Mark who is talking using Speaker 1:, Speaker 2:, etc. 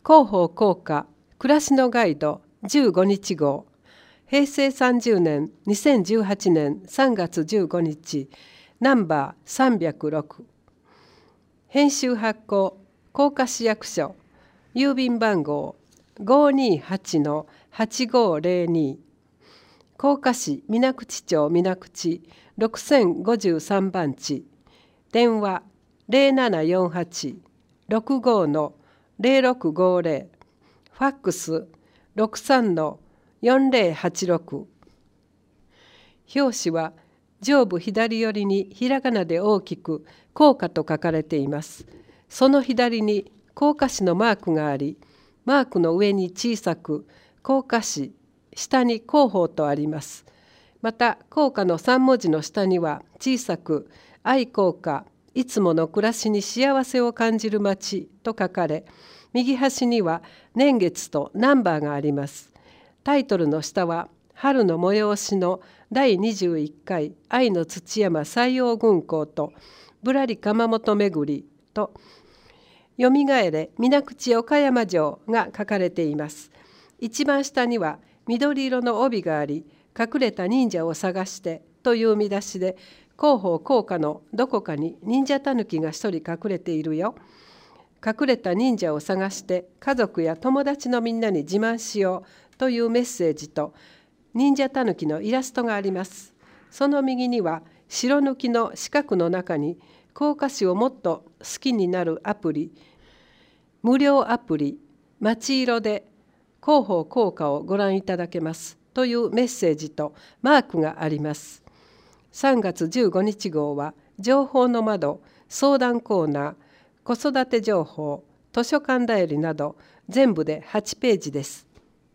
Speaker 1: 広報効果暮らしのガイド15日号、平成30年2018年3月15日、ナンバー306。編集発行甲賀市役所、郵便番号 528-8502、甲賀市水口町水口6053番地、電話0748-65-0650、ファックス 63-4086。表紙は上部左寄りにひらがなで大きく甲賀と書かれています。その左に甲賀市のマークがあり、マークの上に小さく甲賀市、下に広報とあります。また甲賀の3文字の下には小さく愛甲賀、いつもの暮らしに幸せを感じる街と書かれ、右端には年月とナンバーがあります。タイトルの下は春の催しの第21回愛の土山西洋軍港とぶらり窯元巡りとよみがえれ水口岡山城が書かれています。一番下には緑色の帯があり、隠れた忍者を探してという見出しで、広報効果のどこかに忍者たぬきが一人隠れているよ。隠れた忍者を探して家族や友達のみんなに自慢しようというメッセージと忍者たぬきのイラストがあります。その右には白抜きの四角の中に甲賀市をもっと好きになるアプリ、無料アプリ街色で広報効果をご覧いただけますというメッセージとマークがあります。3月15日号は情報の窓、相談コーナー、子育て情報、図書館だよりなど全部で8ページです。